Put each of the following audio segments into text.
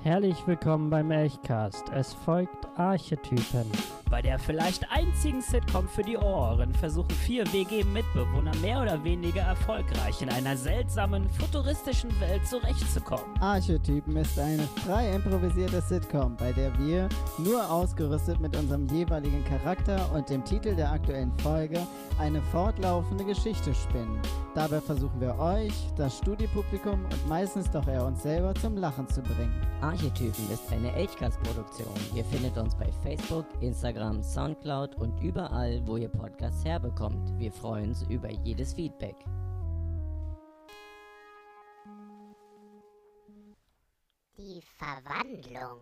Herrlich willkommen beim Elchcast. Es folgt Archetypen. Bei der vielleicht einzigen Sitcom für die Ohren versuchen 4 WG-Mitbewohner mehr oder weniger erfolgreich in einer seltsamen, futuristischen Welt zurechtzukommen. Archetypen ist eine frei improvisierte Sitcom, bei der wir, nur ausgerüstet mit unserem jeweiligen Charakter und dem Titel der aktuellen Folge, eine fortlaufende Geschichte spinnen. Dabei versuchen wir euch, das Studiopublikum und meistens doch eher uns selber zum Lachen zu bringen. Archetypen ist eine Elchcast-Produktion. Ihr findet uns bei Facebook, Instagram, Soundcloud und überall, wo ihr Podcasts herbekommt. Wir freuen uns über jedes Feedback. Die Verwandlung.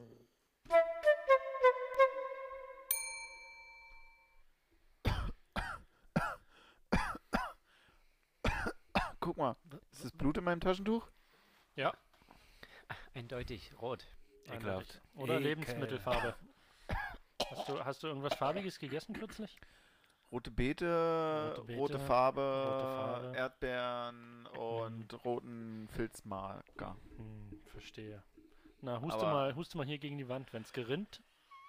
Guck mal, ist das Blut in meinem Taschentuch? Ja, Eindeutig rot. ekelhaft. Oder Lebensmittelfarbe. Hast du irgendwas Farbiges gegessen kürzlich? Rote Beete, Rote Beete, rote Farbe, rote Farbe. Erdbeeren und roten Filzmarker. Verstehe. Na, Aber- huste mal hier gegen die Wand. Wenn's gerinnt,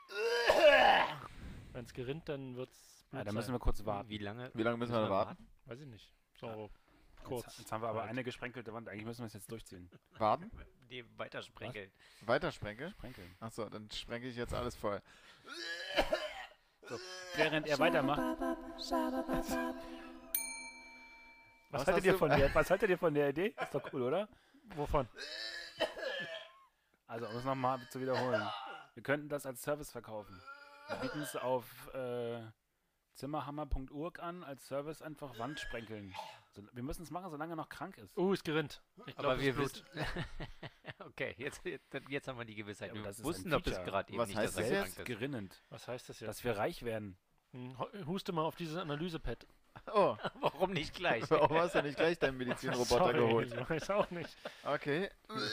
dann wird's Blut Ah, Da sein. müssen wir kurz warten. Wie lange müssen wir da warten? Weiß ich nicht. So, kurz. Jetzt haben wir aber eine gesprenkelte Wand. Eigentlich müssen wir es jetzt durchziehen. Warten? Die weitersprenkeln. Weiter sprenkeln? Sprenkeln. Achso, dann sprenke ich jetzt alles voll. Während er weitermacht. Was haltet hast ihr du- von der? Was haltet ihr von der Idee? Ist doch cool, oder? Wovon? Also, um es nochmal zu wiederholen. Wir könnten das als Service verkaufen. Wir bieten es auf zimmerhammer.org an, als Service einfach Wand sprenkeln. So, wir müssen es machen, solange er noch krank ist. Es gerinnt. Ich glaube, Aber wir Blut. wissen. Okay, jetzt haben wir die Gewissheit. Ja, aber Wir das ist wussten ein doch bis Feature. gerade eben Was nicht, heißt dass das er jetzt? krank ist. Gerinnend. Was heißt das jetzt? Dass wir reich werden. Huste mal auf dieses Analysepad. Oh, Warum nicht gleich? warum hast du nicht gleich deinen Medizinroboter Sorry, geholt? Ich weiß auch nicht. Okay.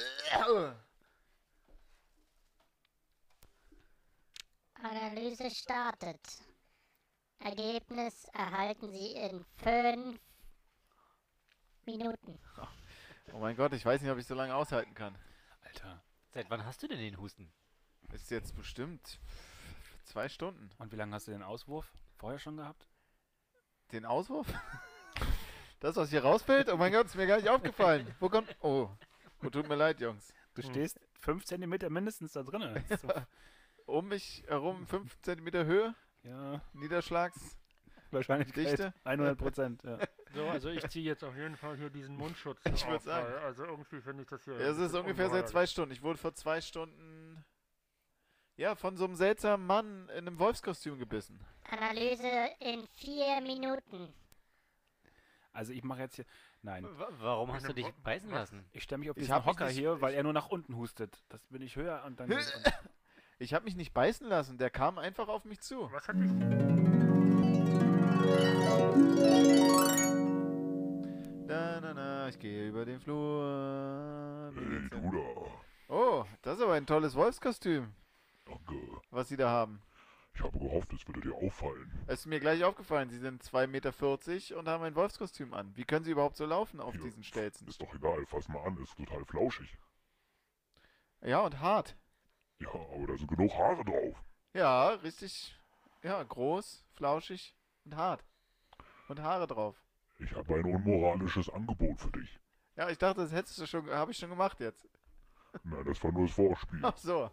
Analyse startet. Ergebnis erhalten Sie in 5 Minuten. Oh mein Gott, ich weiß nicht, ob ich so lange aushalten kann. Alter. Seit wann hast du denn den Husten? Ist jetzt bestimmt 2 Stunden. Und wie lange hast du den Auswurf vorher schon gehabt? Den Auswurf? Das, was hier rausfällt? Oh mein Gott, ist mir gar nicht aufgefallen. Wo kommt... Oh, tut mir leid, Jungs. Du stehst 5 Zentimeter mindestens da drin. Um mich herum 5 cm Höhe, Ja, Niederschlags... wahrscheinlich Dichte? 100%. Ja. So, also ich ziehe jetzt auf jeden Fall hier diesen Mundschutz Ich würd auf, sagen. weil, also irgendwie finde ich das hier... Ja, es ist ungefähr seit 2 Stunden. Ich wurde vor 2 Stunden... Ja, von so einem seltsamen Mann in einem Wolfskostüm gebissen. Analyse in 4 Minuten. Also ich mache jetzt hier... Nein. Warum hast du dich beißen lassen? Ich stelle mich auf Ich diesen hab mich Hocker nicht- hier, weil er nur nach unten hustet. Das bin ich höher und dann... Ich habe mich nicht beißen lassen, der kam einfach auf mich zu. Was hat dich... Ich gehe über den Flur. Hey, du da. Oh, das ist aber ein tolles Wolfskostüm, Danke. was Sie da haben. Ich habe gehofft, es würde dir auffallen. Es ist mir gleich aufgefallen, Sie sind 2,40 Meter und haben ein Wolfskostüm an. Wie können Sie überhaupt so laufen auf Ja, diesen Stelzen? Ist doch egal, fass mal an, ist total flauschig. Ja, und hart. Ja, aber da sind genug Haare drauf. Ja, richtig. Ja, groß, flauschig und hart. Und Haare drauf. Ich habe ein unmoralisches Angebot für dich. Ja, ich dachte, das hättest du schon, habe ich schon gemacht jetzt. Nein, das war nur das Vorspiel. Ach so.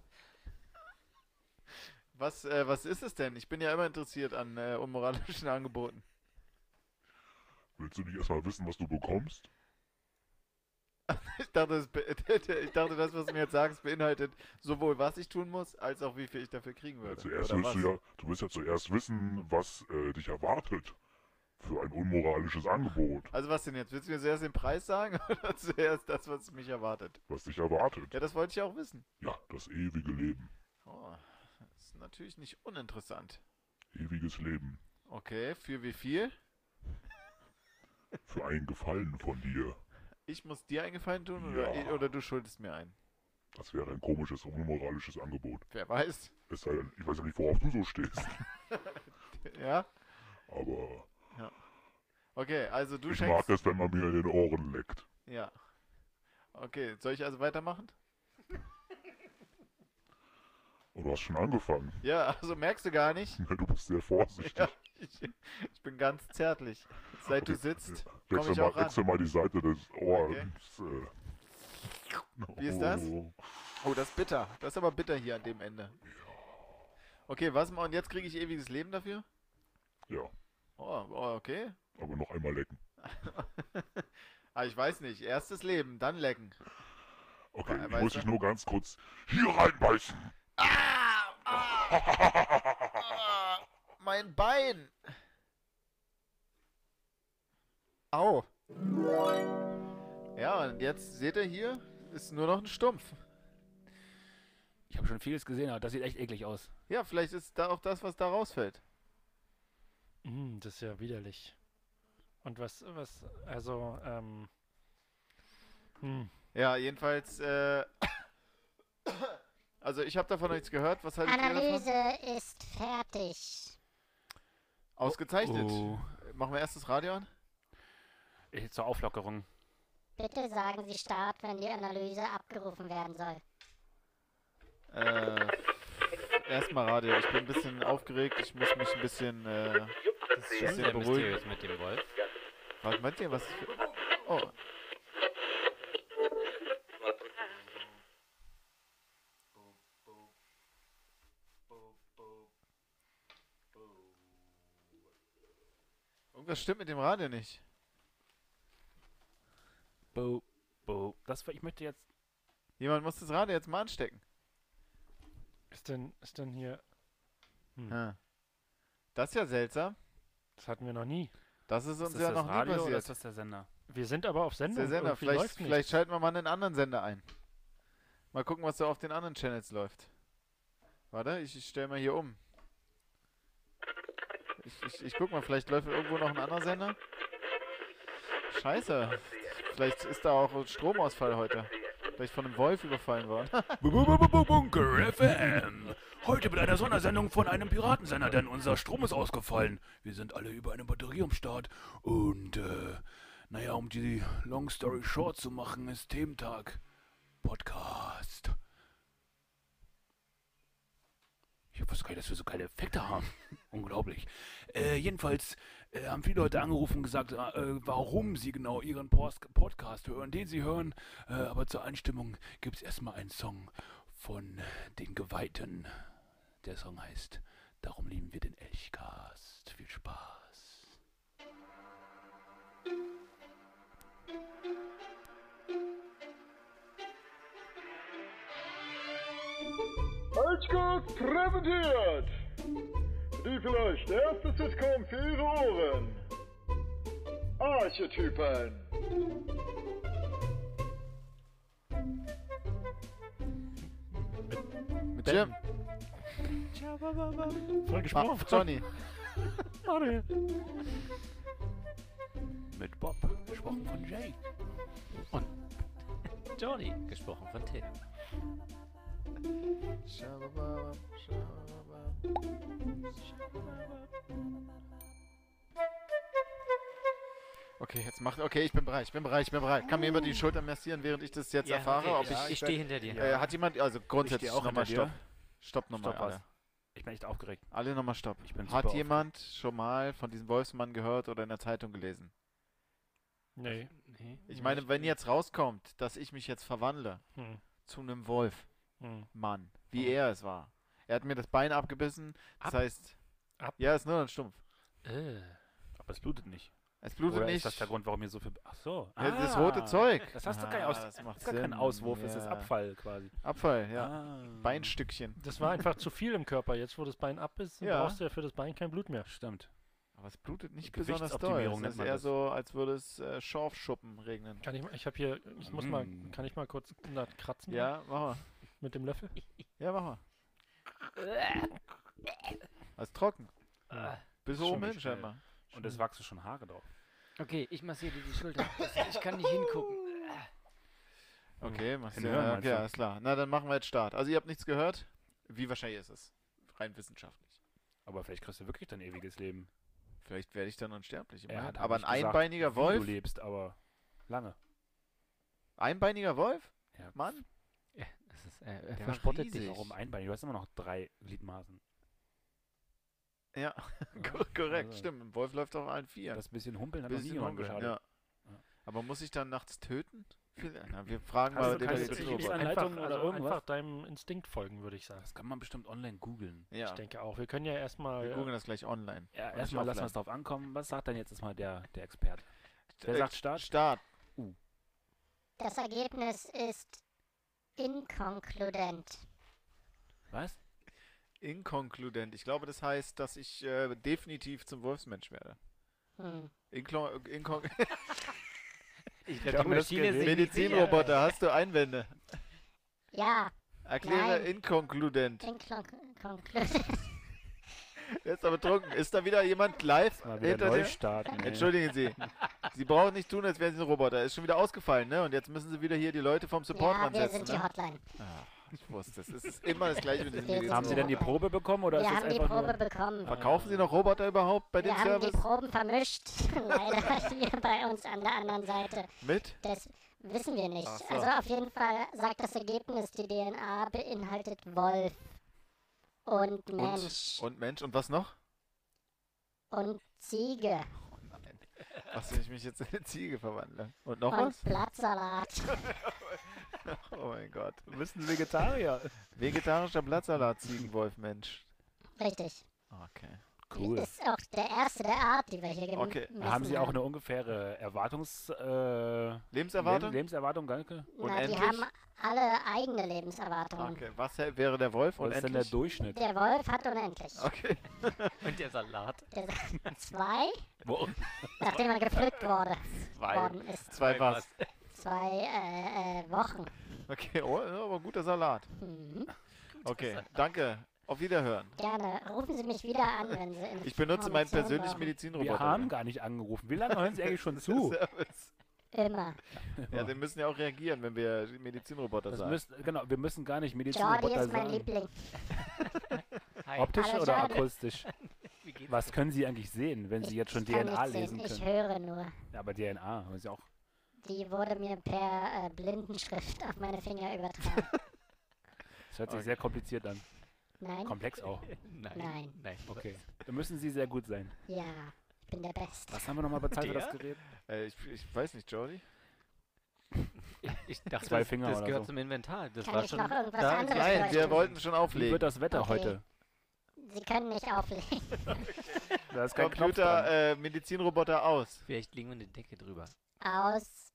Was ist es denn? Ich bin ja immer interessiert an unmoralischen Angeboten. Willst du nicht erstmal wissen, was du bekommst? Ich dachte, das, was du mir jetzt sagst, beinhaltet sowohl, was ich tun muss, als auch, wie viel ich dafür kriegen Ja, würde. zuerst Oder willst du willst ja zuerst wissen, was dich erwartet. Für ein unmoralisches Angebot. Also was denn jetzt? Willst du mir zuerst den Preis sagen oder zuerst das, was mich erwartet? Was dich erwartet. Ja, das wollte ich auch wissen. Ja, das ewige Leben. Oh, das ist natürlich nicht uninteressant. Ewiges Leben. Okay, für wie viel? Für einen Gefallen von dir. Ich muss dir einen Gefallen tun Ja. oder du schuldest mir einen? Das wäre ein komisches, unmoralisches Angebot. Wer weiß. Es sei denn, ich weiß ja nicht, worauf du so stehst. Ja? Aber Okay, also du ich schenkst... mag es, wenn man mir in den Ohren leckt. Ja. Okay, soll ich also weitermachen? Oh, du hast schon angefangen. Ja, also merkst du gar nicht. Du bist sehr vorsichtig. Ja, ich bin ganz zärtlich. Seit du sitzt, komm Wechsel ich mal, auch ran. wechsel mal die Seite des Ohrs. Wie ist das? Oh, das ist bitter. Das ist aber bitter hier an dem Ende. Okay, was und jetzt kriege ich ewiges Leben dafür? Ja, Oh, okay. aber noch einmal lecken. Ich weiß nicht. Erstes Leben, dann lecken. Okay, ich weißt muss du? dich nur ganz kurz hier reinbeißen. Mein Bein! Au! Ja, und jetzt seht ihr hier, ist nur noch ein Stumpf. Ich habe schon vieles gesehen, aber das sieht echt eklig aus. Ja, vielleicht ist da auch das, was da rausfällt. Das ist ja widerlich. Und also, Ja, jedenfalls, also ich habe davon nichts gehört. Was haltet ihr davon? Analyse ist fertig. Ausgezeichnet. Oh. Machen wir erst das Radio an? Zur Auflockerung. Bitte sagen Sie Start, wenn die Analyse abgerufen werden soll. Erstmal Radio. Ich bin ein bisschen aufgeregt. Ich muss mich ein bisschen, Das ist schon sehr beruhigen. mysteriös mit dem Wolf. Was meint ihr? Was? Oh. Irgendwas stimmt mit dem Radio nicht. Bo, bo. Ich möchte jetzt... Jemand muss das Radio jetzt mal anstecken. ist denn hier... Das ist ja seltsam. Das hatten wir noch nie. Das ist uns Ist ja das noch das Radio nie oder ist passiert. das der Sender? Wir sind aber auf Das ist Sendung. der Sender. Irgendwie Vielleicht, läuft's nicht. vielleicht schalten wir mal einen anderen Sender ein. Mal gucken, was da auf den anderen Channels läuft. Warte, ich stelle mal hier um. Ich guck mal, vielleicht läuft irgendwo noch ein anderer Sender. Scheiße. Vielleicht ist da auch ein Stromausfall heute. Vielleicht von einem Wolf überfallen worden. Bunker FM. Heute mit einer Sondersendung von einem Piratensender, denn unser Strom ist ausgefallen. Wir sind alle über eine Batterie am Start. Und, naja, um die Long Story Short zu machen, ist Thementag. Podcast. Ich wusste gar nicht, dass wir so geile Effekte haben. Unglaublich. Jedenfalls haben viele Leute angerufen und gesagt, warum sie genau ihren Podcast hören, den sie hören. Aber zur Einstimmung gibt es erstmal einen Song von den Geweihten. Der Song heißt Darum lieben wir den Elchcast. Viel Spaß. Elchcast präsentiert die vielleicht erste Sitcom für Ihre Ohren. Archetypen. Mit Jim. Voll gesprochen. Johnny. Mario. Mit Bob, gesprochen von Jay. Und Johnny, gesprochen von Tim. Okay, jetzt macht. Okay, ich bin bereit. Kann mir jemand die Schulter massieren, während ich das jetzt erfahre? Okay, Ob ich stehe hinter dir. Hat jemand, also grundsätzlich auch nochmal hinter Stopp. dir. Stopp nochmal. Stopp was? Alle. Ich bin echt aufgeregt. Alle nochmal Stopp. Ich bin Hat super jemand schon mal von diesem Wolfsmann gehört oder in der Zeitung gelesen? Nee. Nee. Ich meine, wenn jetzt rauskommt, dass ich mich jetzt verwandle zu einem Wolf-Mann, wie er es war. Er hat mir das Bein abgebissen, das heißt... Ja, ist nur ein Stumpf. Aber es blutet nicht. Es blutet Oder nicht. ist das der Grund, warum hier so viel... Ach so. Ja, das rote Zeug. Das hast du gar nicht das macht ist gar kein Sinn. Auswurf, es ist Ja. Abfall quasi. Abfall, ja. Ah. Beinstückchen. Das war einfach zu viel im Körper. Jetzt, wo das Bein ab ist, Ja. brauchst du ja für das Bein kein Blut mehr. Stimmt. Aber es blutet nicht besonders doll. Gewichtsoptimierung Es nennt ist man eher das. so, als würde es Schorfschuppen regnen. Kann ich mal kurz kratzen? Ja, mach mal. Mit dem Löffel? Ja, mach mal. Das ist trocken. Bis Schon oben hin nicht schnell. scheinbar. Und es wachsen schon Haare drauf. Okay, ich massiere dir die Schulter. Ich kann nicht hingucken. Okay, machst du. Hinhören, Ja, meinst okay, du? alles klar. Na, dann machen wir jetzt Start. Also ihr habt nichts gehört? Wie wahrscheinlich ist es? Rein wissenschaftlich. Aber vielleicht kriegst du wirklich dein ewiges Leben. Vielleicht werde ich dann unsterblich. Er immerhin. hat Aber ein nicht gesagt, einbeiniger wie Wolf? du lebst, aber lange. Einbeiniger Wolf? Ja. Mann? Er war verspottet dich. riesig. Warum einbeinig? Du hast immer noch 3 Gliedmaßen. Ja, korrekt, Also- stimmt. Ein Wolf läuft auf allen Vieren. Das bisschen Humpeln hat noch nie Bisschen jemand humpeln, geschadet. ja. Aber muss ich dann nachts töten? Na, wir fragen Hast mal du den keine Medizinroboter. Betriebsanleitung oder irgendwas? Einfach deinem Instinkt folgen, würde ich sagen. Das kann man bestimmt online googeln. Ja, Ich denke auch. Wir können ja erstmal. wir googeln das gleich online. Ja, Und erstmal nicht lassen wir es offline. drauf ankommen. Was sagt denn jetzt mal der Experte? Wer sagt Start? Start. Das Ergebnis ist inkonkludent. Was? Inkonkludent. Ich glaube, das heißt, dass ich definitiv zum Wolfsmensch werde. Hm. Ich glaube, glaube, die das Maschine Gerät- singt Medizinroboter, hast du Einwände? Ja, Erkläre Nein. inkonkludent. inkonkludent. Er ist aber betrunken. Ist da wieder jemand live Mal wieder hinter neu dir? starten. ey. Entschuldigen Sie. Sie brauchen nicht tun, als wären Sie ein Roboter. Ist schon wieder ausgefallen, ne? Und jetzt müssen Sie wieder hier die Leute vom Support Ja, wir ansetzen, sind die ne? Hotline. Ich wusste es. Es ist immer das gleiche mit diesem Wir sind Haben Sie denn die Hotline. Probe bekommen oder Wir ist das haben die einfach Probe nur... bekommen. Verkaufen Sie noch Roboter überhaupt bei dem Wir haben die Service? Proben vermischt. Leider hier bei uns an der anderen Seite. Mit? Das wissen wir nicht. Ach so. Also auf jeden Fall sagt das Ergebnis, die DNA beinhaltet Wolf und Mensch Und Mensch. Und was noch? und Ziege Was, wenn ich mich jetzt in eine Ziege verwandle? Und noch und was? Blattsalat. Oh mein Gott. Du bist ein Vegetarier. Vegetarischer Blattsalat, Ziegenwolf, Mensch. Richtig. Okay. Cool. Ist auch der erste der Art, die wir hier gemessen Okay. Haben Sie auch eine ungefähre Lebenserwartung? Lebenserwartung, danke. Na, die unendlich? haben alle eigene Lebenserwartungen. Okay. Was wäre der Wolf? Was ist denn der Unendlich? Durchschnitt? Der Wolf hat unendlich. Okay. Und der Salat. Der sagt 2, Wo? nachdem er gepflückt Zwei. worden ist. 2 was? 2 Wochen. Okay, oh, aber guter Salat. Mhm. Okay, danke. Auf Wiederhören. Gerne. Rufen Sie mich wieder an, wenn Sie Ich benutze meinen Informationen persönlichen brauchen. Medizinroboter. Wir haben gar nicht angerufen. Wie lange hören Sie eigentlich schon zu? Service. Immer. Ja, die müssen ja auch reagieren, wenn wir Medizinroboter Das sagen. genau, wir müssen gar nicht Jordi Medizinroboter ist mein sagen. Liebling. Hi. Optisch Hallo, oder Jordi. akustisch? Wie geht's Was dir? können Sie eigentlich sehen, wenn Sie jetzt schon Ich kann DNA nicht sehen, lesen ich können? höre nur. Ja, aber DNA haben Sie auch. Die wurde mir per Blindenschrift auf meine Finger übertragen. Das hört sich sehr kompliziert an. Nein? Komplex auch. Nein. Nein. Okay. Da müssen Sie sehr gut sein. Ja, ich bin der Beste. Was haben wir nochmal bezahlt für das Der? Gerät? Ich weiß nicht, Jordi? Ich dachte, 2 das, Finger das oder gehört so. zum Inventar. Das Kann war ich schon. noch irgendwas da- anderes Nein, wir leuchten? wollten schon Wie auflegen. wird das Wetter Okay. heute? Sie können nicht auflegen. Da ist kein Knopf dran. Computer, Medizinroboter aus. Vielleicht legen wir eine Decke drüber. Aus.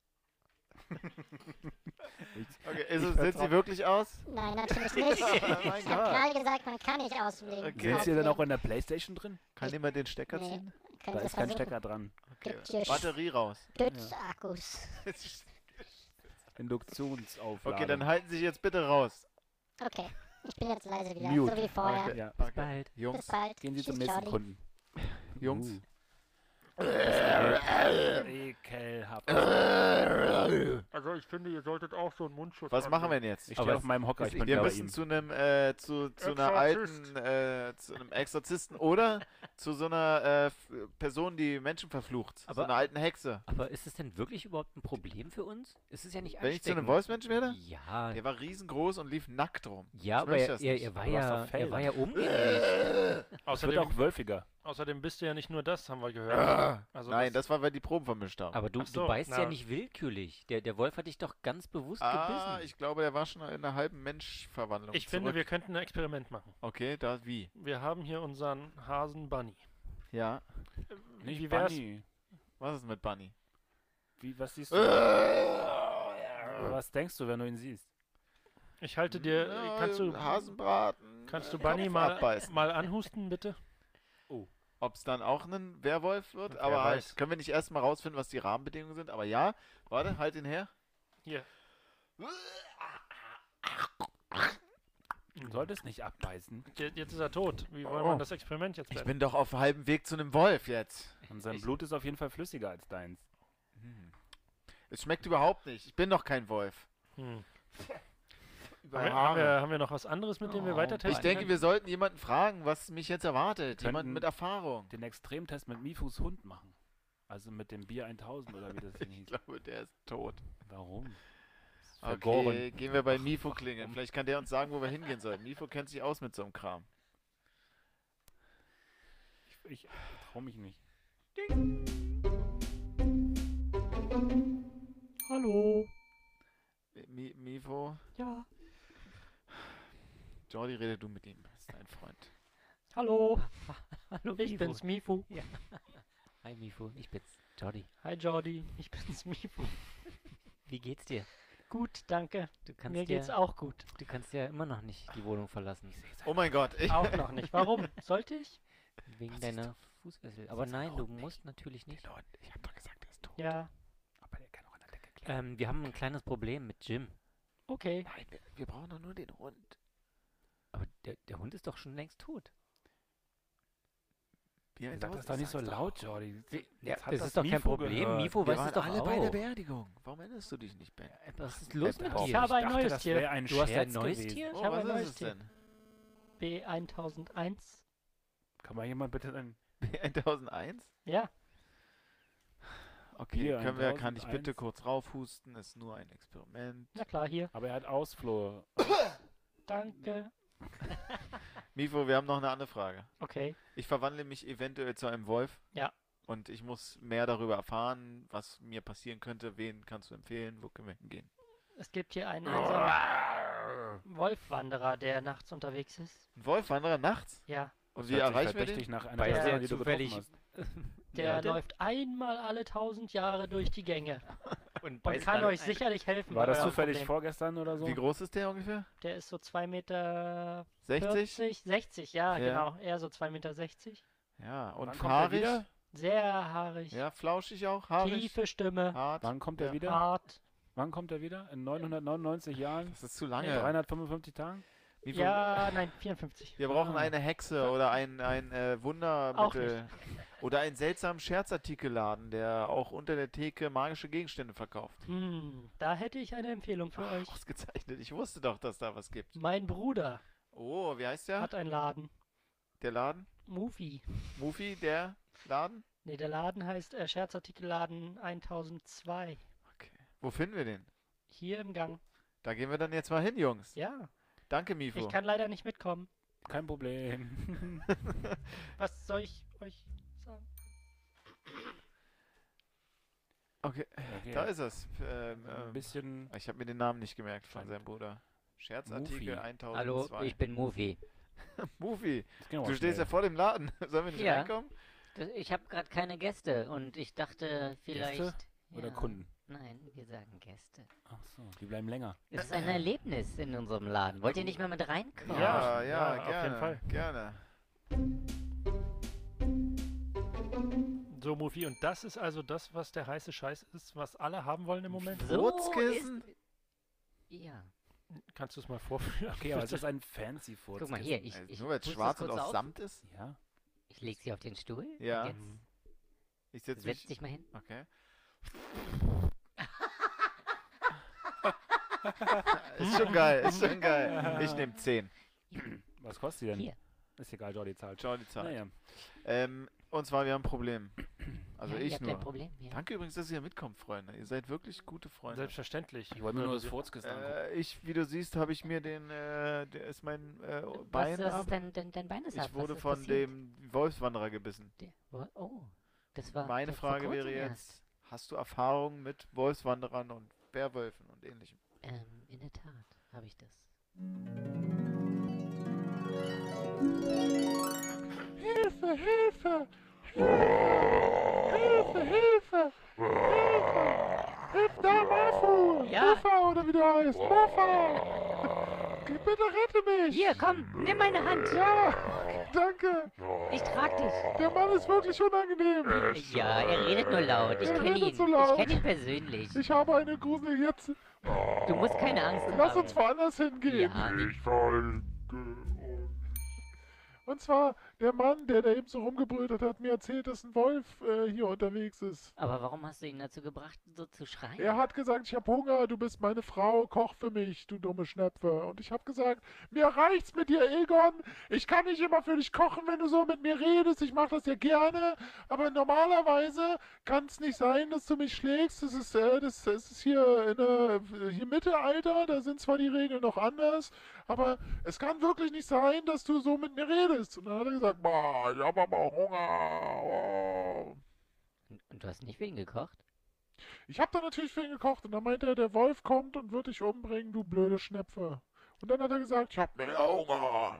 Okay, Ich sind vertrau- sie wirklich aus? Nein, natürlich nicht. Oh mein Ich habe Gott. gerade gesagt, man kann nicht auslegen. Okay. Sind Sie denn auch in der Playstation drin? Kann jemand den Stecker Nee. ziehen? Können Da Sie ist kein versuchen. Stecker dran. Okay. Gibt hier Batterie raus. Stützakkus. Induktionsaufladung. Okay, dann halten Sie sich jetzt bitte raus. Okay, ich bin jetzt leise wieder, Mute. so wie vorher. Okay. Ja. Bis bald. Bis Jungs, bald. Gehen Sie Tschüss, zum nächsten Jordi. Kunden. Jungs. Ekelhaft. Also ich finde, ihr solltet auch so einen Mundschutz Was machen wir denn jetzt? Ich stehe auf meinem Hocker, ich bin Wir bei müssen ihm. zu einem zu einer alten zu einem Exorzisten oder zu so einer Person, die Menschen verflucht, so Aber- einer alten Hexe. Aber ist es denn wirklich überhaupt ein Problem für uns? Es ist ja nicht Wenn ich zu einem ansteckend. Wolfsmensch werde? Ja, Der war riesengroß und lief nackt rum. ja, Ich aber möchte er, das er, nicht. er, war Du hast ja, doch Fell er war dann. ja umgänglich. Es wird Außerdem, auch wölfiger. außerdem bist du ja nicht nur das, haben wir gehört. Also Nein, das war, weil die Proben vermischt haben. Aber du, Ach so, du beißt ja na. nicht willkürlich. Der Wolf hat dich doch ganz bewusst Ah, gebissen. ich glaube, der war schon in einer halben Menschverwandlung. ich finde, wir könnten ein Experiment machen. Okay, da wie? Wir haben hier unseren Hasen Bunny. Ja. Nicht Wie wär's? Bunny. Was ist mit Bunny? Was siehst du? Was denkst du, wenn du ihn siehst? Ich halte dir, Ja, kannst du Hasenbraten. Bunny Kopf mal, abbeißen. mal anhusten, bitte? Ob es dann auch ein Werwolf wird, Wer aber halt, weiß. können wir nicht erstmal rausfinden, was die Rahmenbedingungen sind. Aber ja, warte, halt ihn her. Hier. Du solltest nicht abbeißen. Jetzt ist er tot. Wie wollen Oh. wir das Experiment jetzt Ich beenden? bin doch auf halbem Weg zu einem Wolf jetzt. Und sein Blut ist auf jeden Fall flüssiger als deins. Es schmeckt überhaupt nicht. Ich bin doch kein Wolf. Hm. Über Haben Haare. wir noch was anderes, mit dem wir Oh, weiter testen Ich denke, können? wir sollten jemanden fragen, was mich jetzt erwartet. Könnten- Jemanden mit Erfahrung. Den Extremtest mit Mifus Hund machen. Also mit dem Bier 1000 oder wie das Ding Ich hieß. glaube, der ist tot. Warum? Okay, gehen wir bei Mifo klingeln. Vielleicht kann der uns sagen, wo wir hingehen sollen. Mifo kennt sich aus mit so einem Kram. Ich trau mich nicht. Hallo. Mifo? Ja. Jordi, rede du mit ihm. Das ist dein Freund. Hallo. Hallo, Ich bin's, Mifu. Ja. Hi, Mifu. Ich bin's, Jordi. Hi, Jordi. Ich bin's, Mifu. Wie geht's dir? Gut, danke. Mir Ja, geht's auch gut. Du kannst ja immer noch nicht die Wohnung verlassen. Oh mein Gott. Auch noch nicht. Warum? Sollte ich? Wegen deiner Fußfessel. Aber nein, du musst natürlich nicht. Ich hab doch gesagt, er ist tot. Ja. Aber der kann auch an der Decke klettern. Wir haben ein kleines Problem mit Jim. Okay. Nein, wir brauchen doch nur den Hund. Aber der Hund ist doch schon längst tot. Sag das doch nicht so laut, Jordi. Ja, das ist doch kein Problem. Mifo weiß es doch alle auch. bei der Beerdigung. Warum erinnerst du dich nicht, Ben? Was ist los mit Ich dir? habe ein neues das Tier. wäre ein Du hast ein Scherz neues gewesen. Tier? Ich habe ein was neues ist es Tier. denn? B1001. Kann mal jemand bitte ein... B1001? Ja. Okay, B1001. kann ich bitte kurz raufhusten? Ist nur ein Experiment. Na klar, hier. Aber er hat Ausflur. Danke. Mifo, wir haben noch eine andere Frage. Okay. Ich verwandle mich eventuell zu einem Wolf. Ja. Und ich muss mehr darüber erfahren, was mir passieren könnte. Wen kannst du empfehlen? Wo können wir hingehen? Es gibt hier einen einsamen Wolfwanderer, der nachts unterwegs ist. Ein Wolfwanderer nachts? Ja. Und Das wie hört sich erreichen wir verdächtig den? nach einer Weiß Person, der die du zufällig- getroffen hast. Der Ja. läuft einmal alle 1000 Jahre durch die Gänge Und und kann euch sicherlich helfen. War bei das eurem zufällig Problem. vorgestern oder so? Wie groß ist der ungefähr? Der ist so 2,40 Meter. 60? 60, ja, Ja. genau. Eher so 2,60 Meter. Ja, und Wann kommt er haarig? wieder? Sehr haarig. Ja, flauschig auch, haarig, Tiefe Stimme. hart. Wann kommt er Ja. wieder? Hart. Wann kommt er wieder? In 999 Jahren? Das ist zu lange. 355 Tagen? Wie viel- Ja, nein, 54. Wir brauchen Ah. eine Hexe oder ein Wundermittel. Oder einen seltsamen Scherzartikelladen, der auch unter der Theke magische Gegenstände verkauft. Da hätte ich eine Empfehlung für euch. Ausgezeichnet. Ich wusste doch, dass da was gibt. Mein Bruder Oh, wie heißt der? hat einen Laden. Der Laden? Mufi. Mufi, der Laden? Nee, der Laden heißt Scherzartikelladen 1002. Okay. Wo finden wir den? Hier im Gang. Da gehen wir dann jetzt mal hin, Jungs. Ja. Danke, Mifo. Ich kann leider nicht mitkommen. Kein Problem. Was soll ich euch sagen? Okay, da ist es. Ein bisschen... Ich habe mir den Namen nicht gemerkt von seinem Bruder. Scherzartikel Mufi. 1002. Hallo, ich bin Mufi. Mufi, Das ging aber du stehst ja schnell. vor dem Laden. Sollen wir nicht Ja. reinkommen? Ich habe gerade keine Gäste und ich dachte vielleicht... Gäste oder Kunden? Nein, wir sagen Gäste. Ach so, die bleiben länger. Es ist ein Erlebnis in unserem Laden. Wollt ihr nicht mal mit reinkommen? Ja, auf gerne. jeden Fall. Gerne. So, Mufi, und das ist also das, was der heiße Scheiß ist, was alle haben wollen im Moment? Furzkissen? Ja. Kannst du es mal vorführen? Okay, aber es ist ein fancy Furz. Guck mal hier, ich Nur weil es puste schwarz das und kurz aus auf. Samt ist? Ja. Ich leg sie auf den Stuhl. Ja. Und Ich jetzt setze setz mich... dich mal hin. Okay. Ist schon geil, ist schon geil. Ich nehme 10. Was kostet die denn? Hier. Ist egal, Jordi zahlt. Jordi zahlt. Naja. Und zwar, wir haben ein Problem. Also Ja, ihr ich habt nur. ein Problem, ja. Danke übrigens, dass ihr mitkommt, Freunde. Ihr seid wirklich gute Freunde. Selbstverständlich. Ich wollte mir nur das Furzkissen angucken. Wie du siehst, habe ich mir der ist mein Was Bein ist ab. dein Bein ist ab? Ich Was wurde ist von passiert? dem Wolfswanderer gebissen. Oh, das war... Meine vor Frage wäre kurzem jetzt, hast du Erfahrung mit Wolfswanderern und Werwölfen und ähnlichem? erst. In der Tat habe ich das. Hilfe, Hilfe! Hilfe, Hilfe! Hilfe da, Mafu! Ja? Mofa, oder wie du heißt! Mofa! Bitte rette mich! Hier, komm, nimm meine Hand. Ja, danke! Ich trag dich. Der Mann ist wirklich unangenehm! Ja, er redet nur laut. Ich Er kenne redet ihn. so laut. Ich kenne ihn persönlich. Ich habe eine Grusel jetzt. Du musst keine Angst Lass haben. uns woanders hingehen. Ja, Ich folge Und zwar der Mann, der da eben so rumgebrüllt hat mir erzählt, dass ein Wolf hier unterwegs ist. Aber warum hast du ihn dazu gebracht, so zu schreien? Er hat gesagt, ich habe Hunger, du bist meine Frau, koch für mich, du dumme Schnepfe. Und ich habe gesagt, mir reicht's mit dir, Egon. Ich kann nicht immer für dich kochen, wenn du so mit mir redest. Ich mache das ja gerne. Aber normalerweise kann es nicht sein, dass du mich schlägst. Das ist hier hier Mittelalter, da sind zwar die Regeln noch anders, aber es kann wirklich nicht sein, dass du so mit mir redest. Und dann hat er gesagt, boah, ich hab aber Hunger. Oh. Und du hast nicht für ihn gekocht? Ich hab dann natürlich für ihn gekocht und dann meinte er, der Wolf kommt und wird dich umbringen, du blöde Schnepfe. Und dann hat er gesagt, ich hab mehr Hunger.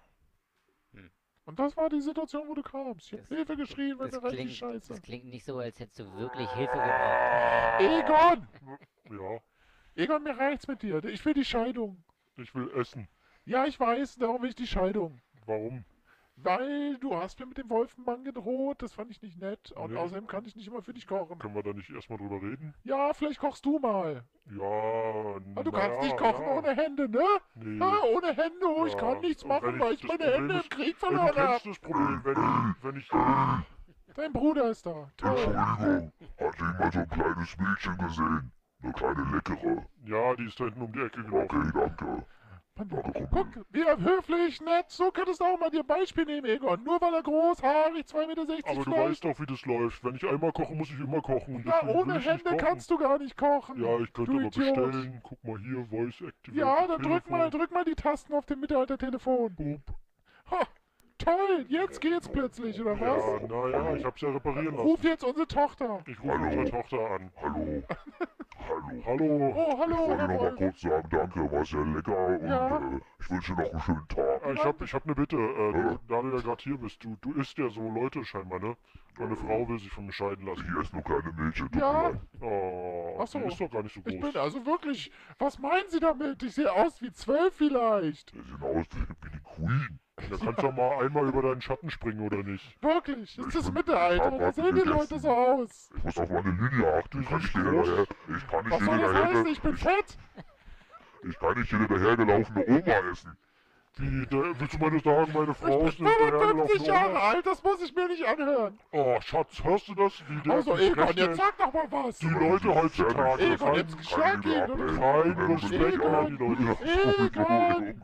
Und das war die Situation, wo du kamst. Ich hab Hilfe geschrien, weil mir richtig scheiße. Das klingt nicht so, als hättest du wirklich Hilfe gebraucht. Egon! Ja, Egon, mir reicht's mit dir. Ich will die Scheidung. ich will essen. Ja, ich weiß, darum will ich die Scheidung. Warum? Weil du hast mir mit dem Wolfenmann gedroht, das fand ich nicht nett. Und Nee. außerdem kann ich nicht immer für dich kochen. Können wir da nicht erstmal drüber reden? Ja, vielleicht kochst du mal. Ja, Aber du kannst nicht kochen ohne Hände, ne? Nee. Ah, ohne Hände, oh, ich Ja, kann nichts und machen, wenn weil ich ich das meine Problem Hände im ist, Krieg Du verloren habe. kennst das Problem, wenn ich... Dein Bruder ist da. Toll. Entschuldigung, hat jemand so ein kleines Mädchen gesehen? Eine kleine Leckere. Ja, die ist da hinten um die Ecke gelaufen. Okay, danke. Guck, wie höflich, nett, so könntest du auch mal dir ein Beispiel nehmen, Egon. Nur weil er groß, haarig, 2,60 Meter Aber du vielleicht. weißt doch, wie das läuft. Wenn ich einmal koche, muss ich immer kochen. Und Ja, deswegen will ohne ich nicht Hände kochen. kannst du gar nicht kochen. Ja, ich könnte du aber Idiot. bestellen. Guck mal hier, Voice Activate. Ja, dann drück Telefon. mal die Tasten auf dem Mittelalter-Telefon. Ha, toll, jetzt geht's plötzlich, oder was? Ja, naja, ich hab's ja reparieren lassen. Ruf jetzt unsere Tochter. Ich rufe unsere Tochter an. Hallo. Hallo. Hallo. Oh, hallo, Ich wollte Herr noch mal Wolf. kurz sagen, danke, war sehr lecker und Ja. ich wünsche dir noch einen schönen Tag. Ich hab eine Bitte, da du ja gerade hier bist, du isst ja so Leute scheinbar, ne? Meine Frau will sich von mir scheiden lassen. Ich esse nur kleine Mädchen, Ja. Oh, Ach so. die ist doch gar nicht so groß. Ich bin also wirklich, was meinen Sie damit? Ich sehe aus wie 12 vielleicht. Sie sehen aus wie die Queen. Da kannst du doch mal einmal über deinen Schatten springen, oder nicht? Wirklich, ist das Mittelalter? Da sehen die Leute so aus. Ich muss auf meine Linie achten. Kann ich dir hinterher? Ich kann nicht Was soll das heißen? Ich bin fett? Ich kann nicht jede dahergelaufene Oma essen. Wie, willst du meine sagen, meine Frau ist eine 55 Jahre Oma? alt, das muss ich mir nicht anhören. Oh, Schatz, hörst du das? Wie der Also sich Egon, recht jetzt hält? sag doch mal was. Die Leute heutzutage, Egon, jetzt schlag ihn. oder? kein Respekt mehr, die Leute.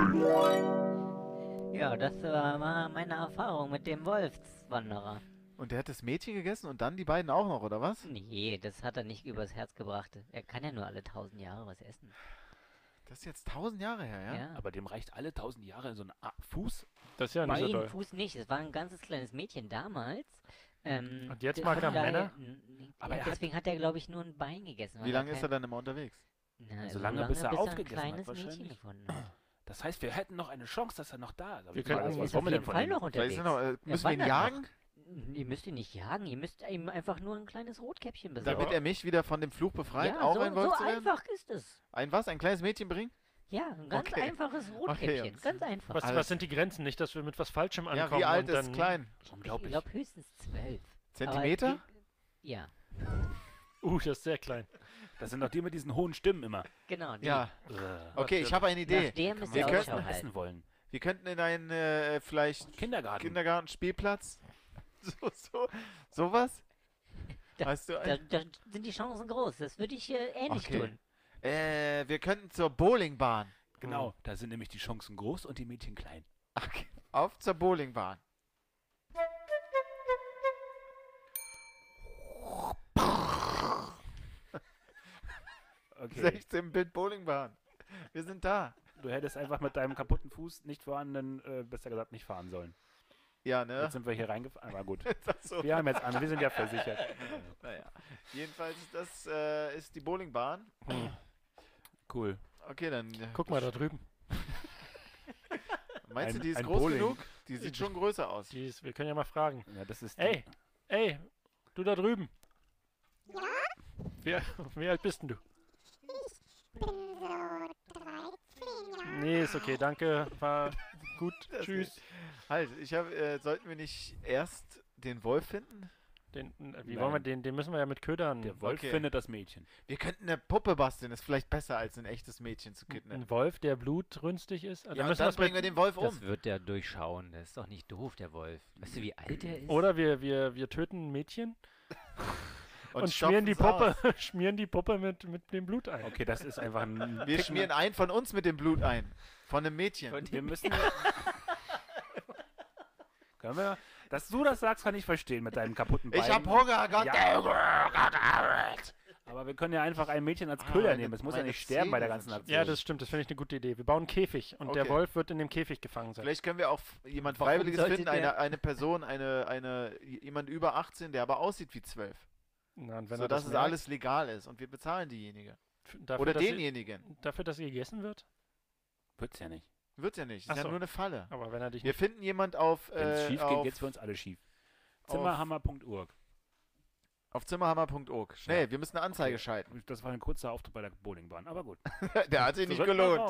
Egon. Ja, das war meine Erfahrung mit dem Wolfswanderer. Und der hat das Mädchen gegessen und dann die beiden auch noch, oder was? Nee, das hat er nicht übers Herz gebracht. Er kann ja nur alle 1000 Jahre was essen. Das ist jetzt 1000 Jahre her, ja? Ja. Aber dem reicht alle 1000 Jahre so ein Fuß. Das ist ja Bei nicht so ihm doll. Fuß nicht. Es war ein ganzes kleines Mädchen damals. Und jetzt der- mag er von daher- Männer? Aber deswegen hat er, glaube ich, nur ein Bein gegessen. Wie lange ist er dann immer unterwegs? Na, So lange, bis er ein aufgegessen hat, kleines Mädchen wahrscheinlich. gefunden hat. Das heißt, wir hätten noch eine Chance, dass er noch da ist. Aber Wir die Frage können- ist, Er was ist wollen auf wir denn jeden von Fall ihm? noch unterwegs. Vielleicht ist er noch, Er müssen wir ihn wandert jagen? noch. Ihr müsst ihn nicht jagen, ihr müsst ihm einfach nur ein kleines Rotkäppchen besorgen. Damit er mich wieder von dem Fluch befreit, ja, auch so, ein Wolf so zu werden? einfach ist es. Ein was? Ein kleines Mädchen bringen? Ja, ein ganz Okay. einfaches Rotkäppchen. Jungs. Ganz einfach. Was sind die Grenzen? Nicht, dass wir mit was Falschem ankommen. Ja, wie alt und ist dann klein? Ich glaube höchstens 12. Zentimeter? Aber ja, das ist sehr klein. Das sind doch die mit diesen hohen Stimmen immer. genau. Die. Ja. Okay, ich habe eine Idee. Nach der müsst Wir ihr könnten Ausschau essen halten. wollen. Wir könnten in einen, vielleicht Kindergarten. Spielplatz. Sowas? Da, Weißt du, da sind die Chancen groß. Das würde ich ähnlich Okay. tun. wir könnten zur Bowlingbahn. Genau, da sind nämlich die Chancen groß und die Mädchen klein. Okay. Auf zur Bowlingbahn. Okay. 16 Bit Bowlingbahn. Wir sind da. Du hättest einfach mit deinem kaputten Fuß nicht vorhandenen, besser gesagt, nicht fahren sollen. Ja, ne? Jetzt sind wir hier reingefahren, aber gut. Ach so. Wir haben jetzt an, wir sind ja versichert. Naja. Jedenfalls, das ist die Bowlingbahn. Cool. Okay, dann. Guck mal da drüben. Meinst du, die ist ein groß Bowling. genug? Die sieht schon größer aus. Wir können ja mal fragen. Ja, das ist Ey, du da drüben. Ja? Wie alt bist denn du? Ich bin so 13 Jahre. Nee, ist okay, danke. War gut. Tschüss. Halt, sollten wir nicht erst den Wolf finden? Den müssen wir ja mit Ködern. Der Wolf findet das Mädchen. Wir könnten eine Puppe basteln, ist vielleicht besser als ein echtes Mädchen zu kidnappen. Ein Wolf, der blutrünstig ist? Ja, und dann bringen wir den Wolf um. Das wird der durchschauen, der ist doch nicht doof, der Wolf. Weißt du, wie alt der ist? Oder wir töten ein Mädchen und schmieren die Puppe mit dem Blut ein. Okay, das ist einfach ein... Wir schmieren einen von uns mit dem Blut ein. Von einem Mädchen. Wir müssen... Können wir... Dass du das sagst, kann ich verstehen mit deinem kaputten Bein. Ich hab Hunger, Gott. Ja. Aber wir können ja einfach ein Mädchen als Köder nehmen. Es muss ja nicht sterben bei der ganzen Aktion. Ja, das stimmt. Das finde ich eine gute Idee. Wir bauen einen Käfig und der Wolf wird in dem Käfig gefangen sein. Vielleicht können wir auch jemand Freiwilliges finden, eine Person, jemand über 18, der aber aussieht wie 12. So dass es alles legal ist und wir bezahlen diejenige. Oder denjenigen. Dafür, dass sie gegessen wird? Wird's ja nicht. Wird ja nicht. Ist ja nur eine Falle. Aber wenn er dich Wir finden jemand auf... Wenn es schief geht, geht's für uns alle schief. Zimmerhammer.org. Auf Zimmerhammer.org. Schnell, wir müssen eine Anzeige schalten. Das war ein kurzer Auftritt bei der Bowlingbahn, aber gut. Der hat sich nicht gelohnt.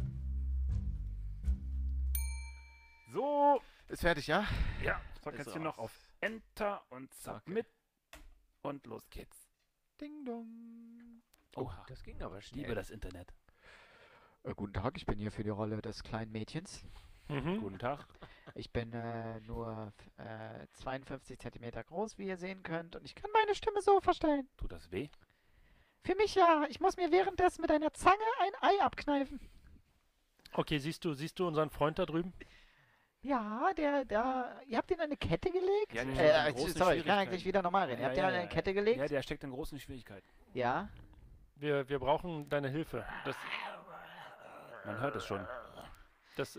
So. Ist fertig, ja? Ja. Sag jetzt hier noch auf Enter und zack mit. Und los geht's. Ding dong. Oh, das ging aber schnell. Ich liebe das Internet. Guten Tag, ich bin hier für die Rolle des kleinen Mädchens. Guten Tag. Ich bin nur 52 Zentimeter groß, wie ihr sehen könnt, und ich kann meine Stimme so verstellen. Tut das weh? Für mich ja. Ich muss mir währenddessen mit einer Zange ein Ei abkneifen. Okay, siehst du unseren Freund da drüben? Ja, ihr habt ihn an eine Kette gelegt? Ja, sorry, ich kann eigentlich wieder normal reden. Ihr habt ihn an eine Kette gelegt? Ja, der steckt in großen Schwierigkeiten. Ja. Wir brauchen deine Hilfe. Man hört es schon. Das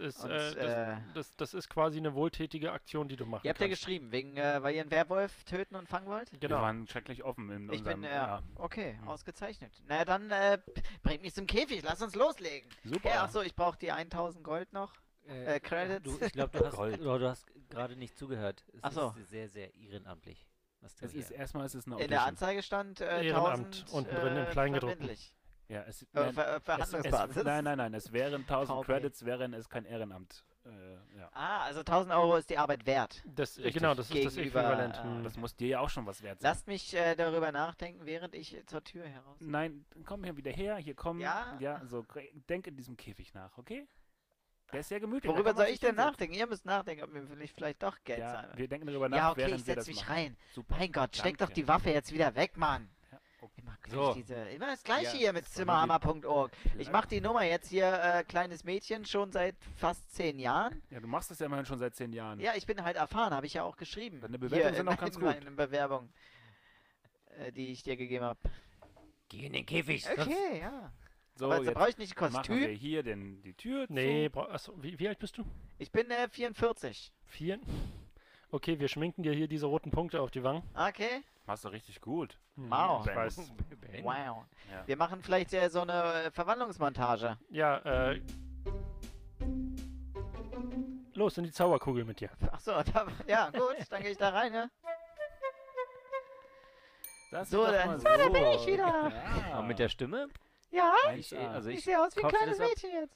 ist quasi eine wohltätige Aktion, die du machst. Ihr habt ja geschrieben, weil ihr einen Werwolf töten und fangen wollt? Genau. Wir waren schrecklich offen in unserem... Okay, ausgezeichnet. Na dann, bringt mich zum Käfig, lass uns loslegen. Super. Ja, achso, ich brauche die 1000 Gold noch. Credits. Ich glaube, du hast gerade nicht zugehört. Es ist sehr, sehr ehrenamtlich. Erstmal ist es eine Audition. In der Anzeige stand Ehrenamt 1000 unten drin im Kleingedruckten. Ja, Verhandlungsbasis? Nein, es wären 1000 Credits, wären es kein Ehrenamt. Ja. Also 1000 Euro ist die Arbeit wert. Genau, das ist das Äquivalent. Das muss dir ja auch schon was wert sein. Lasst mich darüber nachdenken, während ich zur Tür heraus... Nein, komm hier wieder her, hier komm. Ja? So, denk in diesem Käfig nach, okay? Der ist sehr gemütlich. Worüber soll ich denn nachdenken? Ihr müsst nachdenken, ob mir vielleicht doch Geld sein wird. Wir denken darüber nach, ja, okay, während wir das ich setz mich machen. rein. Super. Mein Gott, steck doch die Waffe jetzt wieder weg, Mann. Ja, okay. Immer das Gleiche hier mit Zimmerhammer.org. Ich mach die Nummer jetzt hier, kleines Mädchen, schon seit fast 10 Jahren. Ja, du machst das ja immerhin schon seit 10 Jahren. Ja, ich bin halt erfahren, habe ich ja auch geschrieben. Deine Bewertungen sind auch ganz gut. Meine Bewerbung, die ich dir gegeben habe. Geh in den Käfig. Okay, ja. So, aber jetzt brauche ich nicht ein Kostüm. Machen wir hier die Tür zu. Nee, wie alt bist du? Ich bin 44. 4? Okay, wir schminken dir hier diese roten Punkte auf die Wangen. Okay. Machst du richtig gut. Wow. Ich weiß. Wow. Ja. Wir machen vielleicht so eine Verwandlungsmontage. Ja, los, in die Zauberkugel mit dir. Achso, ja, gut, dann gehe ich da rein, ne? Da bin ich wieder. Ja. Und mit der Stimme? Ja, ich sehe aus wie ein kleines Mädchen jetzt.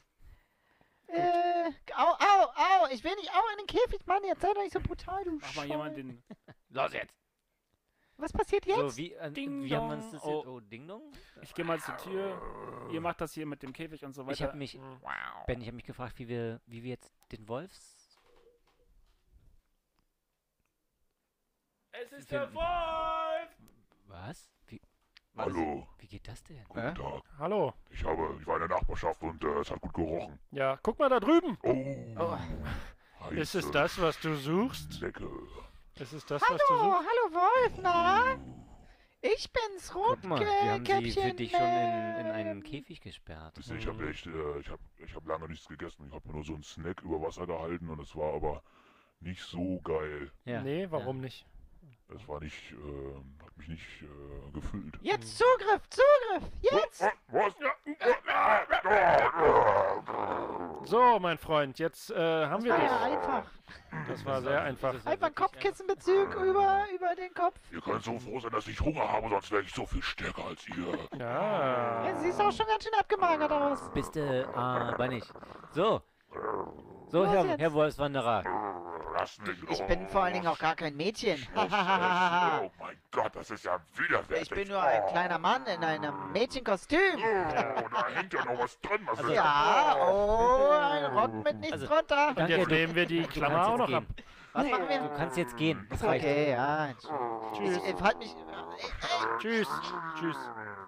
Au, ich will nicht in den Käfig, Mann, jetzt sei doch nicht so brutal, du Mach mal jemand den... Los jetzt! Was passiert jetzt? So, wie haben wir uns das jetzt... Oh, Ding Dong? Ich gehe mal zur Tür, ihr macht das hier mit dem Käfig und so weiter. Ich habe mich gefragt, wie wir jetzt den Wolfs... Es ist der Wolf! Was? Hallo. Wie geht das denn? Guten Tag. Hallo. Ich war in der Nachbarschaft und es hat gut gerochen. Ja, guck mal da drüben. Oh. Ist es das, was du suchst? Lecker. Ist es das, was du suchst? Hallo Wolf, na? Ich bin's, Rotkäppchen. Wir haben sie für dich schon in einen Käfig gesperrt. Ich habe lange nichts gegessen. Ich habe mir nur so einen Snack über Wasser gehalten und es war aber nicht so geil. Ja. Nee, warum nicht? Es war nicht, hat mich nicht gefüllt. Jetzt Zugriff! Jetzt! Was? So, mein Freund, jetzt haben wir dich. Das war ja einfach. Das war sehr einfach. Einfach Kopfkissenbezug über den Kopf. Ihr könnt so froh sein, dass ich Hunger habe, sonst wäre ich so viel stärker als ihr. Ja. Ja, siehst auch schon ganz schön abgemagert aus. Bist du, aber nicht. So, Herr Wolfswanderer. lass mich. Ich bin vor allen Dingen auch gar kein Mädchen. Oh mein Gott, das ist ja widerwärtig. Ich bin nur ein kleiner Mann in einem Mädchenkostüm. Oh, da hängt ja noch was drin. Was ist ja, oh, ein Rock mit nichts drunter. Und jetzt nehmen wir die Klammer auch noch ab. Was machen wir? Du kannst jetzt gehen. Das reicht. Okay, ja. Tschüss. Ich halt mich... Tschüss. Tschüss.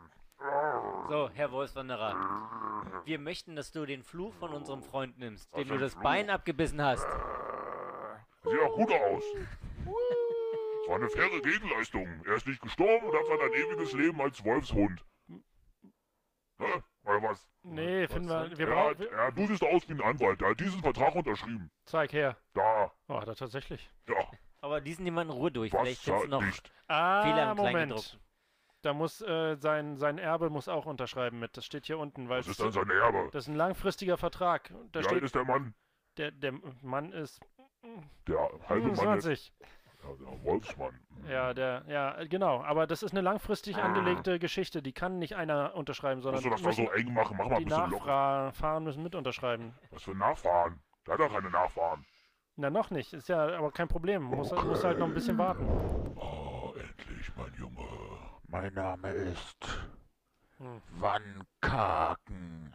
So, Herr Wolfswanderer. Wir möchten, dass du den Fluch von unserem Freund nimmst, dem du das Bein abgebissen hast. Sieht auch gut aus. Es war eine faire Gegenleistung. Er ist nicht gestorben und hat ein ewiges Leben als Wolfshund. Hä? Oder was? Nee, finden wir brauchen... Du siehst aus wie ein Anwalt. Er hat diesen Vertrag unterschrieben. Zeig her. Da. Oh, da tatsächlich. Ja. Aber diesen nehmen wir in Ruhe durch. Was Vielleicht findest du noch nicht. Fehler im Moment. Kleingedruckten. Da muss sein Erbe muss auch unterschreiben mit. Das steht hier unten. Weil Was ist dann sein Erbe? Das ist ein langfristiger Vertrag. Da Wie steht, alt ist der Mann? Der Mann ist Der halbe Mann. 25. Ja, der Wolfsmann. Ja, genau. Aber das ist eine langfristig angelegte Geschichte. Die kann nicht einer unterschreiben, sondern Musst du das da so eng machen? Mach mal ein die bisschen locker. Nachfahren müssen mit unterschreiben. Was für Nachfahren? Der hat doch keine Nachfahren. Na, noch nicht. Ist ja aber kein Problem. Muss halt noch ein bisschen warten. Oh, endlich, mein Junge. Mein Name ist Van Kaken.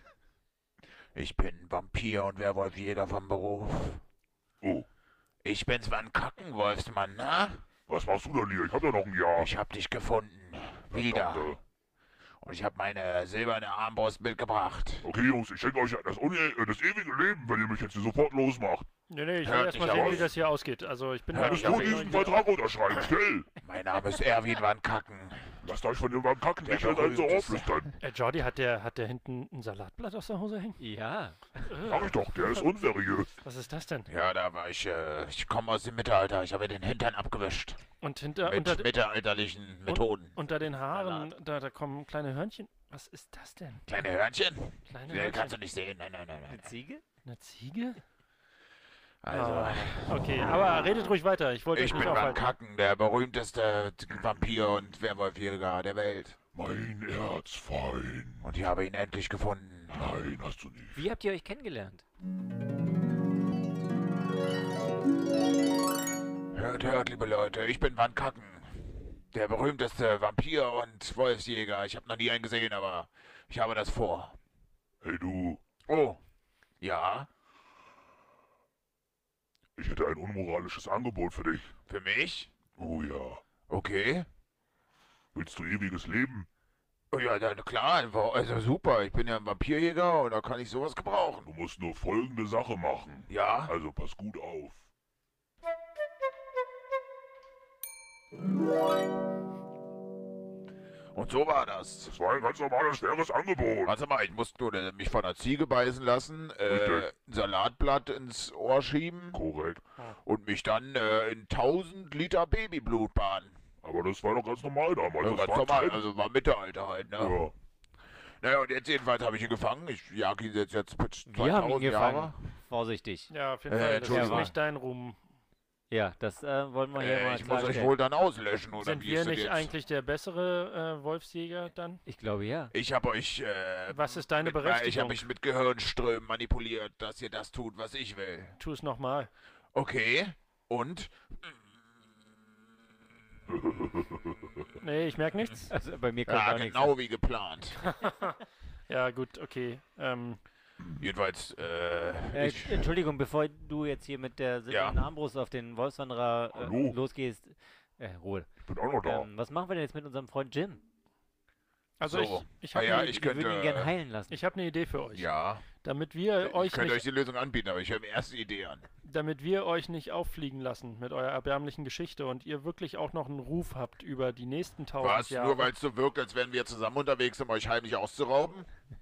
Ich bin Vampir und Werwolfjäger vom Beruf. Oh. Ich bin's, Van Kaken, Wolfsmann, ne? Was machst du denn hier? Ich hab ja noch ein Jahr. Ich hab dich gefunden. Wieder. Und ich hab meine silberne Armbrust mitgebracht. Okay, Jungs, ich schenke euch das ewige Leben, wenn ihr mich jetzt hier sofort losmacht. Nee, ich will erstmal sehen, wie das hier ausgeht. Also ich bin da nicht nur diesen Vertrag unterschreiben, schnell! Mein Name ist Erwin Van Kaken. Lasst euch von dem Van Kaken nicht halt so auflüstern. Jordi, hat der hinten ein Salatblatt aus der Hose hängen? Ja. Sag ich doch, der ist unseriös. Was ist das denn? Ja, da war ich komme aus dem Mittelalter. Ich habe den Hintern abgewischt. Und mit mittelalterlichen Methoden. Unter den Haaren, da kommen kleine Hörnchen. Was ist das denn? Kleine Hörnchen? Kleine Nee, Hörnchen. kannst du nicht sehen. Nein. Eine Ziege? Eine Ziege? Also, okay, aber redet ruhig weiter. Ich wollte ich nicht bin Van aufhalten. Kaken, der berühmteste Vampir und Werwolfjäger der Welt. Mein Erzfeind. Und ich habe ihn endlich gefunden. Nein, hast du nicht. Wie habt ihr euch kennengelernt? Hört, liebe Leute, ich bin Van Kaken. Der berühmteste Vampir und Wolfsjäger. Ich habe noch nie einen gesehen, aber ich habe das vor. Hey du. Oh. Ja? Ich hätte ein unmoralisches Angebot für dich. Für mich? Oh ja. Okay. Willst du ewiges Leben? Oh ja, na klar, also super. Ich bin ja ein Vampirjäger und da kann ich sowas gebrauchen. Du musst nur folgende Sache machen. Ja? Also pass gut auf. Und so war das. Das war ein ganz normales, faires Angebot. Warte mal, ich muss nur mich von einer Ziege beißen lassen, ein Salatblatt ins Ohr schieben. Korrekt. Und mich dann in 1000 Liter Babyblut baden. Aber das war doch ganz normal damals. Ja, Das ganz war normal, kein- also war Mittelalter halt, ne? Ja. Naja, und jetzt jedenfalls habe ich ihn gefangen. Ich jag ihn jetzt 2000 Wir haben ihn gefangen. Jahre. Vorsichtig. Ja, auf jeden Fall. Das ist Entschuldigung. nicht dein Ruhm. Ja, das wollen wir hier mal Ich muss euch klarstellen. wohl dann auslöschen, oder Sind wie wir ist das nicht jetzt? eigentlich der bessere Wolfsjäger dann? Ich glaube ja. Ich habe euch Was ist deine ich habe Berechtigung? mich mit Gehirnströmen manipuliert, dass ihr das tut, was ich will. Tu es nochmal. Okay, und? Nee, ich merke nichts. Also bei mir kommt Ja, auch nichts. genau wie geplant. Ja, gut, okay. Jedenfalls, Entschuldigung, bevor du jetzt hier mit der silbernen Armbrust auf den Wolfswanderer Hallo? losgehst. Ruhe. Ich bin auch noch da. Was machen wir denn jetzt mit unserem Freund Jim? Also So. ich habe Ja, eine, ich Wir würden ihn könnte, gerne heilen lassen. ich hab eine Idee für euch. ja, Damit wir euch ich könnte euch nicht, die Lösung anbieten, aber ich höre mir erst die Idee an. damit wir euch nicht auffliegen lassen mit eurer erbärmlichen Geschichte und ihr wirklich auch noch einen Ruf habt über die nächsten 1000 Was? Jahre. Nur weil es so wirkt, als wären wir zusammen unterwegs, um euch heimlich auszurauben?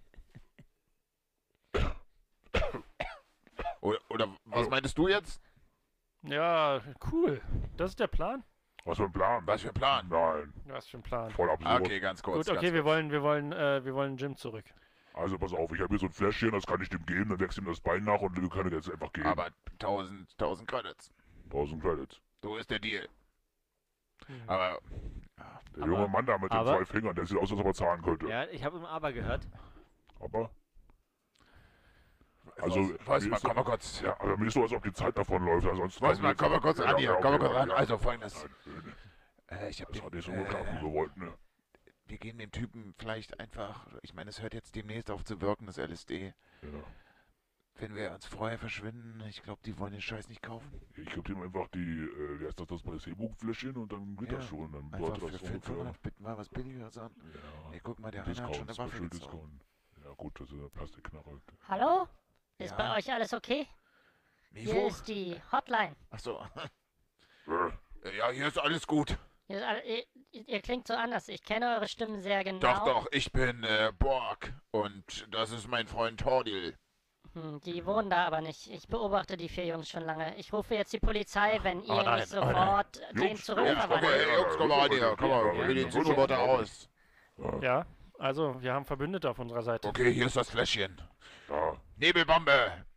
Oder was meintest du jetzt? Ja, cool. Das ist der Plan? Was für ein Plan? Was für ein Plan? Nein, Was für ein Plan. voll absurd. Okay, ganz kurz. Gut, okay, ganz wir wollen Jim zurück. Also pass auf, ich habe hier so ein Fläschchen, das kann ich dem geben, dann wächst ihm das Bein nach und wir können jetzt einfach gehen. Aber 1000 Credits. 1000 Credits. So ist der Deal. Aber Der junge Mann da mit den aber- 2 Fingern, der sieht aus, als ob er zahlen könnte. Ja, ich habe ihm aber gehört. Aber Also, Weiß mal, komm mal kurz. Ja, aber mir ist so, als ob die Zeit davonläuft. Ansonsten Weiß mal, komm mal kurz an hier. Komm mal kurz ran. ja. Also folgendes. Ich hab Das hat nicht so geklappt, wie wir wollten, ne? Wir geben dem Typen vielleicht einfach, ich meine, es hört jetzt demnächst auf zu wirken, das LSD. Ja. Wenn wir uns vorher verschwinden, ich glaube, die wollen den Scheiß nicht kaufen. Ich gebe ihm einfach die, wie heißt das Placebo-Fläschchen und dann geht das schon. Dann Einfach sollte das für 500 bitten wir was billigeres an. Ja. Ey, guck mal, der Rainer hat schon eine Waffe gezogen. Ja gut, das ist eine Plastikknarre. Hallo? Ist Ja. bei euch alles okay? Mivo? Hier ist die Hotline. Achso. Ja, hier ist alles gut. Hier ist ihr klingt so anders. Ich kenne eure Stimmen sehr genau. Doch, ich bin Borg und das ist mein Freund Tordil. Die wohnen da aber nicht. Ich beobachte die 4 Jungs schon lange. Ich rufe jetzt die Polizei, wenn ihr nein, nicht sofort den Jungs, zurückverwandelt. Jungs, komm mal an hier, komm mal, wir den Zuschauer aus. Ja, also wir haben Verbündete auf unserer Seite. Okay, hier ist das Fläschchen. Nebelbombe.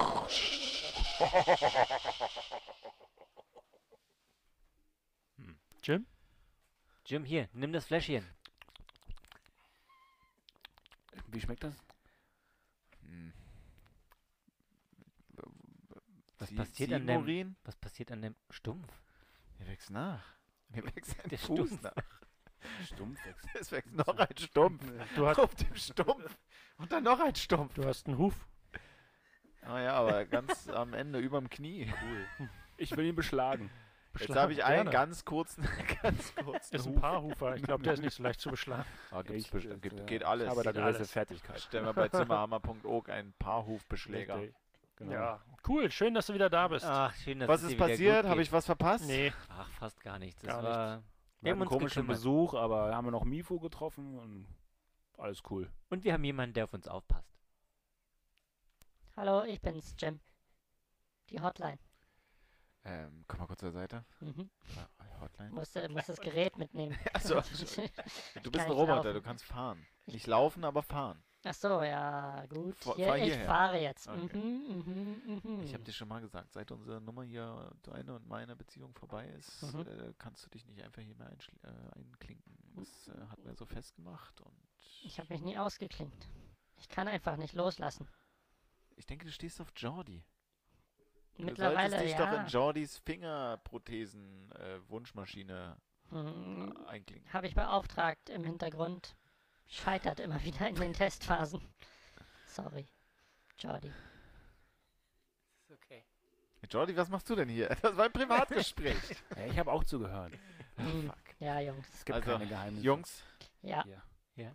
Jim? Jim, hier, nimm das Fläschchen. Wie schmeckt das? Was passiert an dem Stumpf? Mir wächst nach. Mir wächst ein Der Fuß Stumpf. nach. Stumpf wächst. Es wächst noch ein Stumpf. Du hast- auf dem Stumpf. Und dann noch ein Stumpf. Du hast einen Huf. Oh ja, aber ganz am Ende überm Knie. Cool. Ich will ihn beschlagen. Jetzt habe ich einen Gerne. ganz kurzen Ist ein Paarhufer. Ich glaube, der ist nicht so leicht zu beschlagen. Geht alles. Aber da Geht gewisse alles. Fertigkeit. Stellen wir bei Zimmerhammer.org einen Paarhufbeschläger. Richtig. Genau. Ja, cool. Schön, dass du wieder da bist. Ach, schön, dass Was es ist dir wieder passiert? gut Habe geht. ich was verpasst? Nee. Ach, fast gar nichts. Gar Wir haben Wir haben einen uns komischen gekümmert. Besuch, aber haben wir noch Mifo getroffen und alles cool. Und wir haben jemanden, der auf uns aufpasst. Hallo, ich bin's, Jim. Die Hotline. Komm mal kurz zur Seite. Hotline. Muss das Gerät mitnehmen. Achso, du bist Kann ein ich Roboter, laufen? du kannst fahren. Nicht laufen, aber fahren. Ach so, ja, gut. Fahr Ich hierher. fahre jetzt. Okay. Ich habe dir schon mal gesagt, seit unsere Nummer hier, deine und meine Beziehung vorbei ist, kannst du dich nicht einfach hier mehr einklinken. Das hat mir so festgemacht und... Ich habe mich nie ausgeklinkt. Ich kann einfach nicht loslassen. Ich denke, du stehst auf Jordi. Mittlerweile, du solltest dich ja. doch in Jordis Fingerprothesen Wunschmaschine einklinken. Habe ich beauftragt im Hintergrund. Scheitert immer wieder in den Testphasen. Sorry, Jordi. Ist okay. Jordi, was machst du denn hier? Das war ein Privatgespräch. Ja, ich habe auch zugehört. Ja, Jungs. Es gibt keine Geheimnisse. Jungs? Ja. Ja.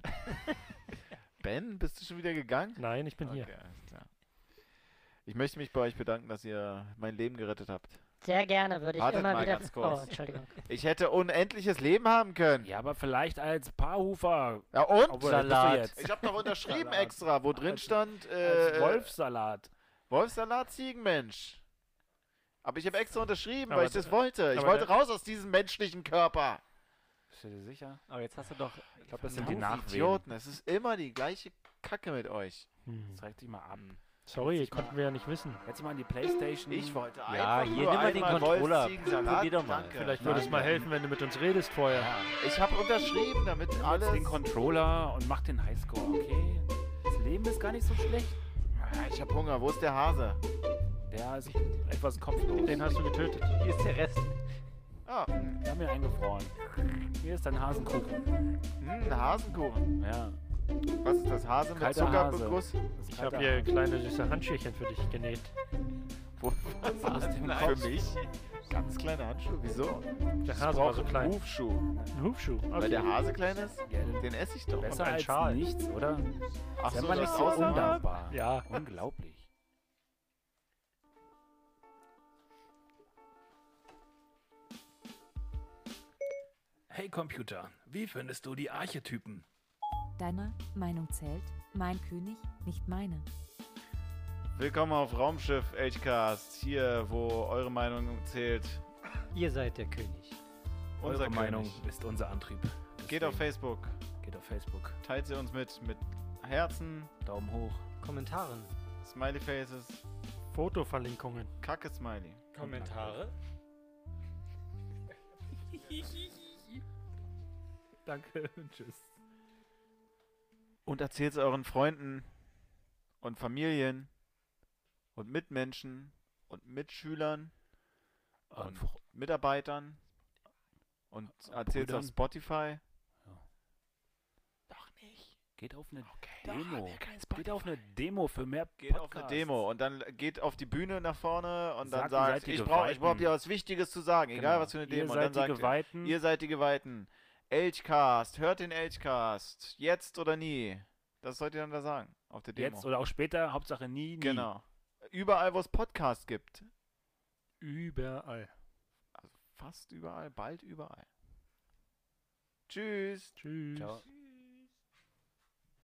Ben, bist du schon wieder gegangen? Nein, ich bin hier. Okay, alles klar. Ich möchte mich bei euch bedanken, dass ihr mein Leben gerettet habt. Sehr gerne, würde ich Wartet immer mal wieder... ganz kurz. Oh, Entschuldigung. Ich hätte unendliches Leben haben können. Ja, aber vielleicht als Paarhufer. Ja und? Obwohl, das bist du jetzt. Ich habe doch unterschrieben extra, wo drin stand... Als Wolfssalat. Wolfssalat, Ziegenmensch. Aber ich habe extra unterschrieben, Aber weil ich das wollte. Ich aber wollte raus aus diesem menschlichen Körper. Bist du dir sicher? Aber jetzt hast du doch... Ich glaube, das sind die Verdammt, Nachwehen. Idioten, es ist immer die gleiche Kacke mit euch. Zeig dich mal ab. Sorry, konnten wir ja nicht wissen. Jetzt mal an die Playstation. Ich wollte Ja, einfach hier nur nimm mal den einmal Controller. Wolfsziegensalat. Probier doch mal. Danke. Vielleicht würde es Nein, mal helfen, wenn du mit uns redest vorher. Ich habe unterschrieben, damit alles... Jetzt den Controller und mach den Highscore, okay? Das Leben ist gar nicht so schlecht. Ich habe Hunger. Wo ist der Hase? Der ist etwas kopflos. Den hast du getötet. Hier ist der Rest. Ah, Wir haben ihn eingefroren. Hier ist dein Hasenkuchen. Hasenkuchen. Ja. Was ist das? Hase mit Kalter Zuckerguss? Ich habe hier kleine süße Handschüchen für dich genäht. Was ist denn für mich? Ganz kleine Handschuhe? Wieso? Der Hase war so klein. Einen Hufschuh. Ein Hufschuh. Okay. Weil der Hase klein ist? Den esse ich doch. Besser ein als Schal. nichts, oder? Ach Sei so, mal das nicht so Außenwand? undankbar. Ja. Unglaublich. Hey Computer, wie findest du die Archetypen? Deine Meinung zählt, mein König, nicht meine. Willkommen auf Raumschiff Hcast, hier, wo eure Meinung zählt. Ihr seid der König. Unser Eure Meinung König. ist unser Antrieb. Geht auf Facebook. Geht auf Facebook. Teilt sie uns mit Herzen, Daumen hoch. Kommentaren. Smiley Faces, Fotoverlinkungen. Kacke-Smiley. Kommentare. Danke, tschüss. Und erzählt es euren Freunden und Familien und Mitmenschen und Mitschülern und Mitarbeitern und erzähl's auf Spotify. Doch nicht. Geht auf eine Demo. Geht auf eine Demo für mehr Podcasts. Geht auf eine Demo und dann geht auf die Bühne nach vorne und dann sagt, ich brauch dir was Wichtiges zu sagen, egal was für eine Demo. Und dann sagt ihr seid die Geweihten. Elchcast, hört den Elchcast. Jetzt oder nie. Das sollt ihr dann da sagen, auf der Demo. Jetzt oder auch später, Hauptsache nie. Genau. Überall, wo es Podcasts gibt. Überall. Also fast überall, bald überall. Tschüss. Tschüss. Ciao.